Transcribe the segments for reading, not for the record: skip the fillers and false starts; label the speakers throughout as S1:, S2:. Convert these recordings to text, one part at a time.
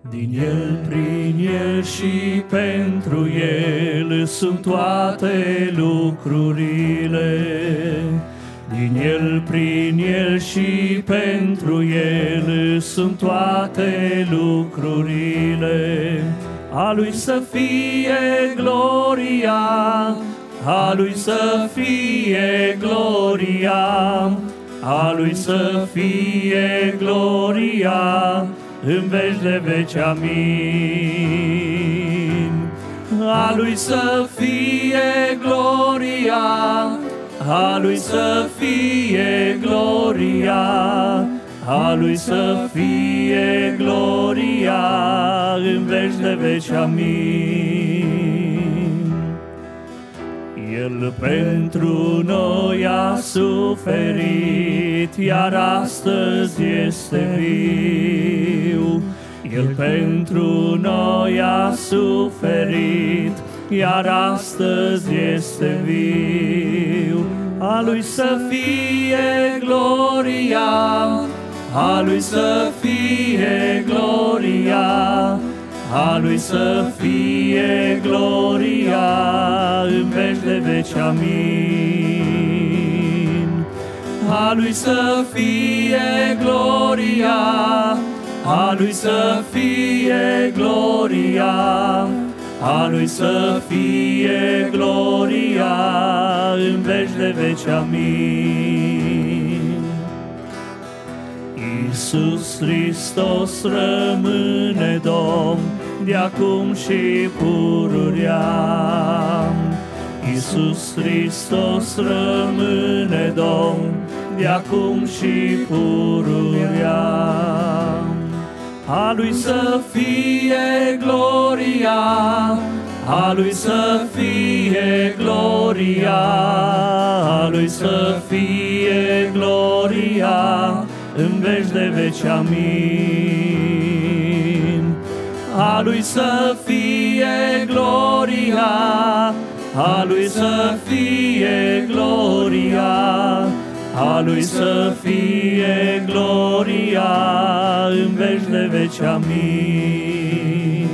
S1: Din El, prin El și pentru El sunt toate lucrurile. Din El, prin El și pentru El sunt toate lucrurile. A Lui să fie gloria, a Lui să fie gloria, a Lui să fie gloria, în veci de veci, amin. A Lui să fie gloria, a Lui să fie gloria, a Lui să fie gloria, în veci de veci, amin. El pentru noi a suferit, iar astăzi este viu. El pentru noi a suferit, iar astăzi este viu. A Lui să fie gloria, a Lui să fie gloria, a Lui să fie gloria, în veci de veci, amin. A Lui să fie gloria, a Lui să fie gloria, a Lui să fie gloria, în veci de veci, amin. Iisus Hristos rămâne Domn, de-acum și pururea. Iisus Hristos rămâne Domn, de-acum și pururea. A Lui să fie gloria, a Lui să fie gloria, a Lui să fie gloria, în veci de veci, amin. A Lui să fie gloria, a Lui să fie gloria, a Lui să fie gloria, în veci de veci, amin.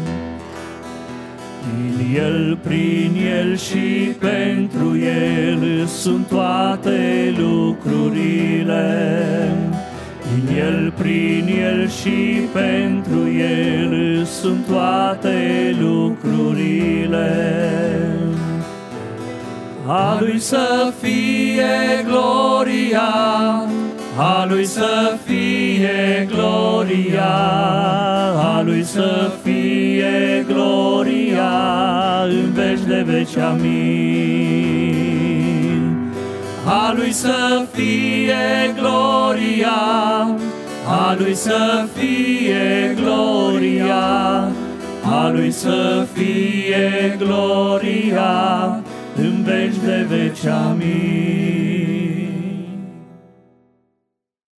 S1: Din El, prin El și pentru El sunt toate lucrurile. Din El, prin El și pentru El sunt toate lucrurile. A Lui să fie gloria, a Lui să fie gloria, a Lui să fie gloria, în veci de veci, amin. A Lui să fie gloria, a Lui să fie gloria, a Lui să fie gloria, în veci de veci, amin.